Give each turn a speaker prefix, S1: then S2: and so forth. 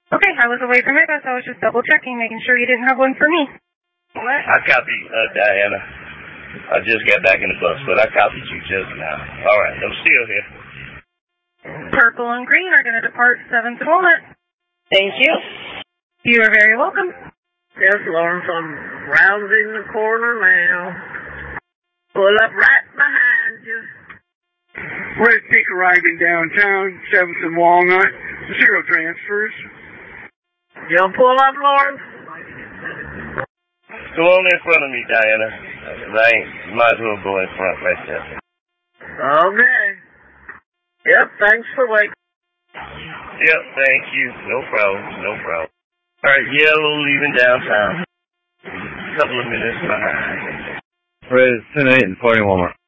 S1: Okay, I was away from my bus. I was just double checking, making sure you didn't have one for me. What?
S2: I copied, Diana. I just got back in the bus, but I copied you just now. All right, I'm still here.
S1: Purple and green are going to depart 7th and Walnut.
S3: Thank you.
S1: You are very welcome.
S3: Yes, Lawrence, I'm rounding the corner now. Pull up right behind you.
S4: Red Peak arriving downtown, 7th and Walnut. 0 transfers.
S3: You'll pull up, Lawrence?
S2: Go on in front of me, Diana. You might as well go in front right there.
S3: Okay. Yep, thanks for waiting.
S2: Yep, thank you. No problem. All right, yellow leaving downtown. A couple of minutes behind.
S5: Red 10-8 and 40 Walmart.